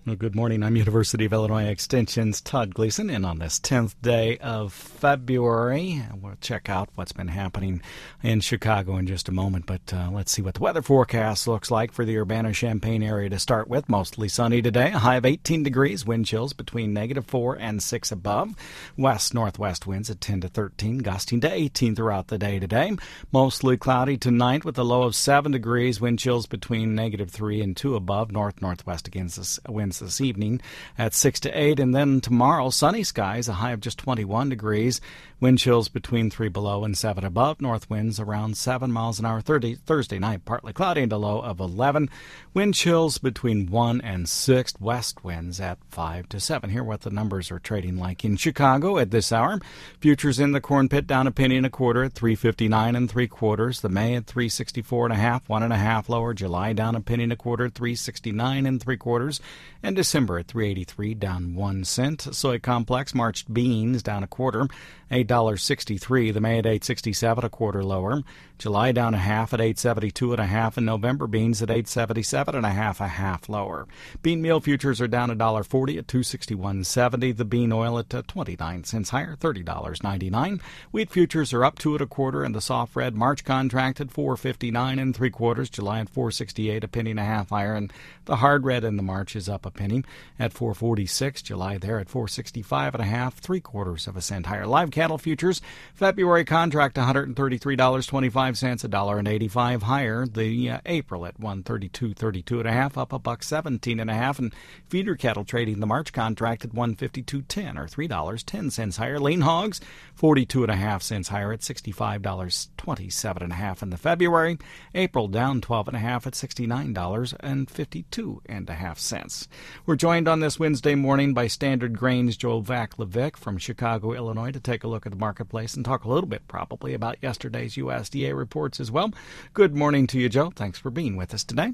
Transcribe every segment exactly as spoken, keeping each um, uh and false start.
Well, good morning. I'm University of Illinois Extension's Todd Gleason, and on this tenth day of February, we'll check out what's been happening in Chicago in just a moment, but uh, let's see what the weather forecast looks like for the Urbana-Champaign area to start with. Mostly sunny today, a high of eighteen degrees, wind chills between negative four and six above. West-northwest winds at ten to thirteen, gusting to eighteen throughout the day today. Mostly cloudy tonight with a low of seven degrees, wind chills between negative three and two above. North-northwest against this winds this evening at six to eight, and then tomorrow sunny skies, a high of just twenty-one degrees, wind chills between three below and seven above, north winds around seven miles an hour. thirty, Thursday night partly cloudy and a low of eleven, wind chills between one and six, west winds at five to seven. Here what the numbers are trading like in Chicago at this hour. Futures in the corn pit down a penny and a quarter at three fifty-nine and three quarters. The May at three sixty-four and a half, one and a half lower. July down a penny and a quarter at three sixty-nine and three quarters, and December at three eighty-three, down one cent. Soy complex marched beans down a quarter, eight dollars and sixty-three cents. The May at eight sixty-seven, a quarter lower. July down a half at eight seventy-two and a half, and November beans at eight seventy-seven and a half, a half lower. Bean meal futures are down a dollar forty at two sixty-one seventy. The bean oil at uh, twenty-nine cents higher, thirty dollars and ninety-nine cents. Wheat futures are up two at a quarter, and the soft red March contract at four fifty-nine and three quarters. July at four sixty-eight, a penny and a half higher, and the hard red in the March is up a penny at four forty-six. July there at four sixty-five and a half, three quarters of a cent higher. Live cattle futures, February contract one hundred thirty-three dollars and twenty-five cents, a dollar and eighty-five higher. The uh, April at one thirty-two thirty-two and a half, up a buck seventeen and a half, and feeder cattle trading the March contract at one fifty-two ten, or three dollars and ten cents higher. Lean hogs forty-two and a half cents higher at sixty-five dollars and twenty-seven and a half in the February. April down twelve and a half at sixty-nine dollars and fifty-two and a half cents. We're joined on this Wednesday morning by Standard Grain's Joe Vaclavic from Chicago, Illinois, to take a look at the marketplace and talk a little bit probably about yesterday's U S D A reports as well. Good morning to you, Joe. Thanks for being with us today.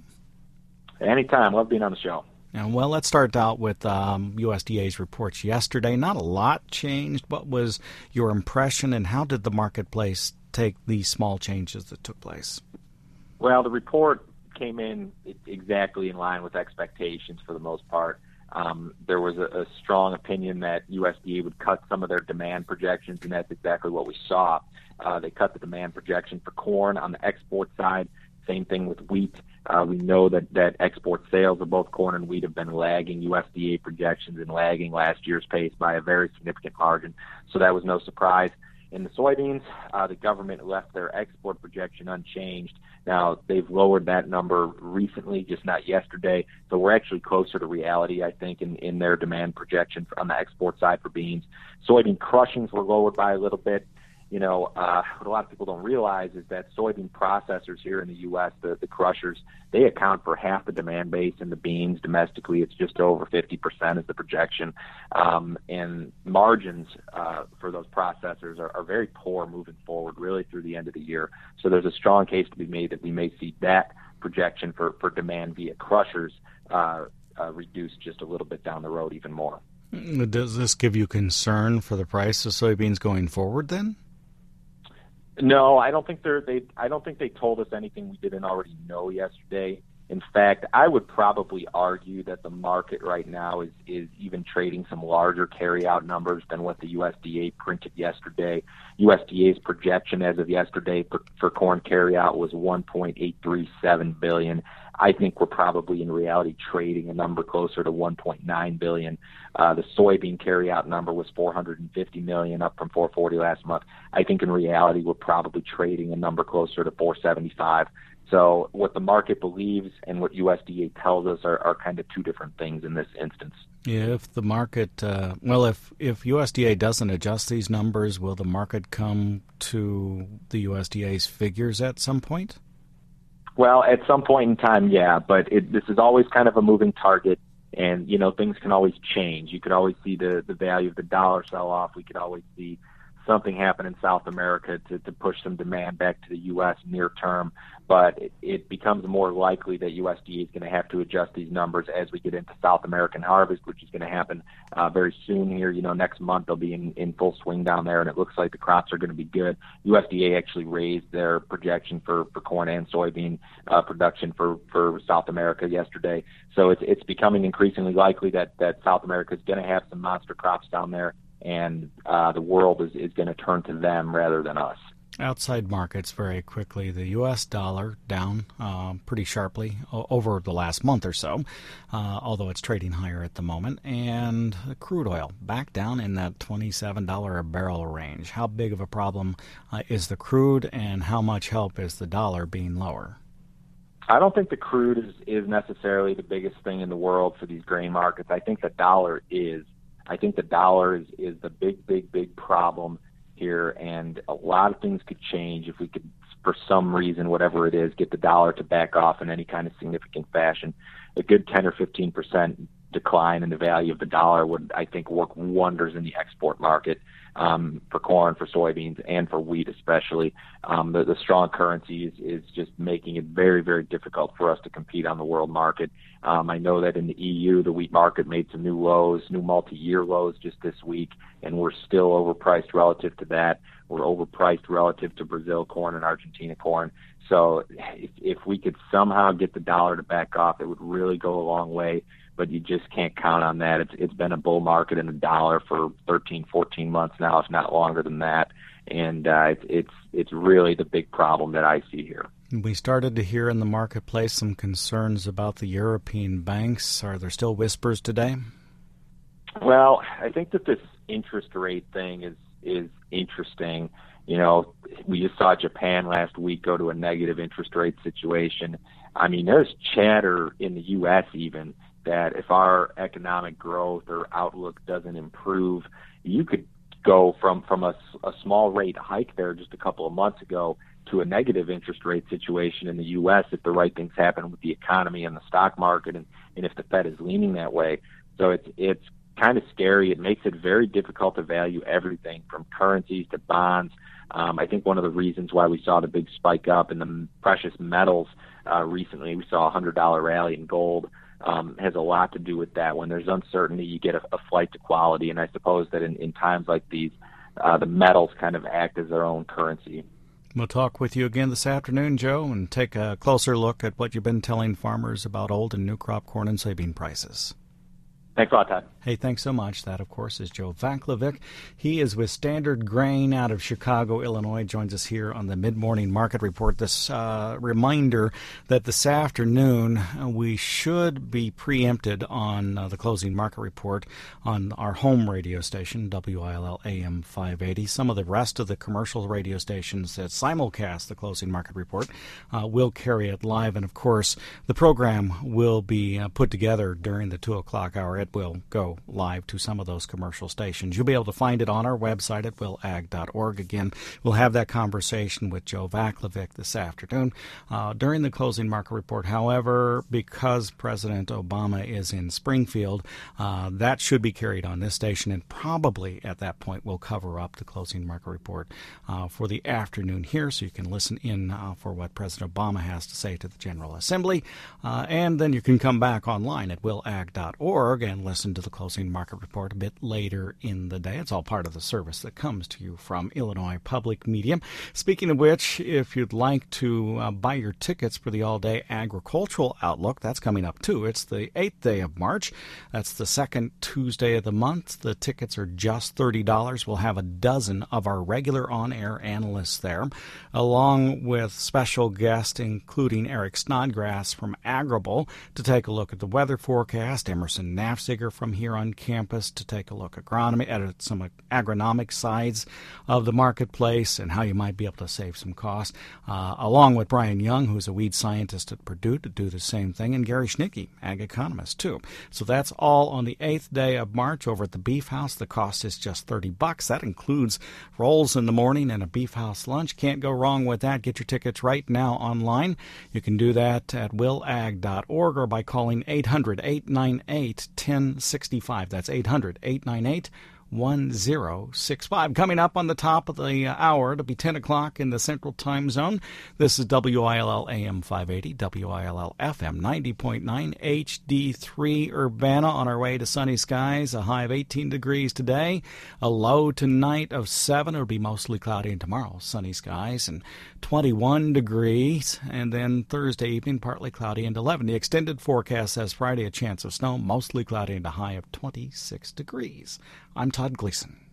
Anytime. Love being on the show. And well, let's start out with um, U S D A's reports yesterday. Not a lot changed. What was your impression, and how did the marketplace take these small changes that took place? Well, the report came in exactly in line with expectations for the most part. Um, there was a, a strong opinion that U S D A would cut some of their demand projections, and that's exactly what we saw. Uh, they cut the demand projection for corn on the export side. Same thing with wheat. Uh, we know that, that export sales of both corn and wheat have been lagging U S D A projections and lagging last year's pace by a very significant margin. So that was no surprise. In the soybeans, uh, the government left their export projection unchanged. Now, they've lowered that number recently, just not yesterday. So we're actually closer to reality, I think, in, in their demand projection on the export side for beans. Soybean crushings were lowered by a little bit. You know, uh, what a lot of people don't realize is that soybean processors here in the U S, the, the crushers, they account for half the demand base in the beans. Domestically, it's just over fifty percent is the projection. Um, and margins uh, for those processors are, are very poor moving forward, really through the end of the year. So there's a strong case to be made that we may see that projection for, for demand via crushers uh, uh, reduced just a little bit down the road even more. Does this give you concern for the price of soybeans going forward then? No, I don't think they're they I don't think they told us anything we didn't already know yesterday. In fact, I would probably argue that the market right now is, is even trading some larger carryout numbers than what the U S D A printed yesterday. U S D A's projection as of yesterday for, for corn carryout was one point eight three seven billion dollars. I think we're probably in reality trading a number closer to one point nine billion dollars. Uh, the soybean carryout number was four hundred fifty million dollars, up from four hundred forty last month. I think in reality we're probably trading a number closer to four hundred seventy-five. So what the market believes and what U S D A tells us are, are kind of two different things in this instance. If the market, uh, well, if, if U S D A doesn't adjust these numbers, will the market come to the U S D A's figures at some point? Well, at some point in time, yeah, but it, this is always kind of a moving target, and, you know, things can always change. You could always see the, the value of the dollar sell off. We could always see something happen in South America to, to push some demand back to the U S near term. But it, it becomes more likely that U S D A is going to have to adjust these numbers as we get into South American harvest, which is going to happen uh, very soon here. You know, next month they'll be in, in full swing down there, and it looks like the crops are going to be good. U S D A actually raised their projection for, for corn and soybean uh, production for, for South America yesterday. So it's it's becoming increasingly likely that, that South America is going to have some monster crops down there, and uh, the world is, is going to turn to them rather than us. Outside markets very quickly. The U S dollar down uh, pretty sharply o- over the last month or so, uh, although it's trading higher at the moment. And crude oil back down in that twenty-seven dollars a barrel range. How big of a problem uh, is the crude, and how much help is the dollar being lower? I don't think the crude is, is necessarily the biggest thing in the world for these grain markets. I think the dollar is. I think the dollar is, is the big, big, big problem here, and a lot of things could change if we could, for some reason, whatever it is, get the dollar to back off in any kind of significant fashion. A good ten or fifteen percent decline in the value of the dollar would, I think, work wonders in the export market um, for corn, for soybeans, and for wheat especially. Um, the, the strong currency is, is just making it very, very difficult for us to compete on the world market. Um, I know that in the E U, the wheat market made some new lows, new multi-year lows just this week, and we're still overpriced relative to that. We're overpriced relative to Brazil corn and Argentina corn. So if, if we could somehow get the dollar to back off, it would really go a long way, but you just can't count on that. It's It's been a bull market in the dollar for thirteen, fourteen months now, if not longer than that, and uh, it's, it's, it's really the big problem that I see here. We started to hear in the marketplace some concerns about the European banks. Are there still whispers today? Well, I think that this interest rate thing is is interesting. You know, we just saw Japan last week go to a negative interest rate situation. I mean, there's chatter in the U S even that if our economic growth or outlook doesn't improve, you could go from, from a, a small rate hike there just a couple of months ago to a negative interest rate situation in the U S if the right things happen with the economy and the stock market, and, and if the Fed is leaning that way. So it's it's kind of scary. It makes it very difficult to value everything from currencies to bonds. Um, I think one of the reasons why we saw the big spike up in the precious metals uh, recently, we saw a one hundred dollars rally in gold, um, has a lot to do with that. When there's uncertainty, you get a, a flight to quality, and I suppose that in, in times like these, uh, the metals kind of act as their own currency. We'll talk with you again this afternoon, Joe, and take a closer look at what you've been telling farmers about old and new crop corn and soybean prices. Thanks a lot, Todd. Hey, thanks so much. That, of course, is Joe Vaclavic. He is with Standard Grain out of Chicago, Illinois. Joins us here on the Mid-Morning Market Report. This uh, reminder that this afternoon uh, we should be preempted on uh, the closing market report on our home radio station, W I L L A M five eighty. Some of the rest of the commercial radio stations that simulcast the closing market report uh, will carry it live. And, of course, the program will be uh, put together during the two o'clock hour. It will go live to some of those commercial stations. You'll be able to find it on our website at will ag dot org. Again, we'll have that conversation with Joe Vaclavic this afternoon uh, during the closing market report. However, because President Obama is in Springfield, uh, that should be carried on this station, and probably at that point we'll cover up the closing market report uh, for the afternoon here, so you can listen in uh, for what President Obama has to say to the General Assembly, uh, and then you can come back online at will ag dot org and listen to the closing market report a bit later in the day. It's all part of the service that comes to you from Illinois Public Media. Speaking of which, if you'd like to uh, buy your tickets for the all-day agricultural outlook, that's coming up too. It's the eighth day of March. That's the second Tuesday of the month. The tickets are just thirty dollars. We'll have a dozen of our regular on-air analysts there, along with special guests, including Eric Snodgrass from Agrible, to take a look at the weather forecast, Emerson Nafziger from here on campus to take a look at agronomy, at some agronomic sides of the marketplace and how you might be able to save some costs, uh, along with Brian Young, who's a weed scientist at Purdue, to do the same thing, and Gary Schnicke, ag economist, too. So that's all on the eighth day of March over at the Beef House. The cost is just thirty bucks. That includes rolls in the morning and a Beef House lunch. Can't go wrong with that. Get your tickets right now online. You can do that at will ag dot org or by calling eight hundred, eight nine eight, one oh six five. That's eight hundred, eight nine eight, one zero six five. Coming up on the top of the hour, it'll be ten o'clock in the Central Time Zone. This is W I L L A M five eighty, W I L L F M ninety point nine, H D three Urbana, on our way to sunny skies, a high of eighteen degrees today, a low tonight of seven. It'll be mostly cloudy, and tomorrow sunny skies and twenty-one degrees, and then Thursday evening partly cloudy and eleven. The extended forecast says Friday a chance of snow, mostly cloudy and a high of twenty-six degrees. I'm Todd Gleason.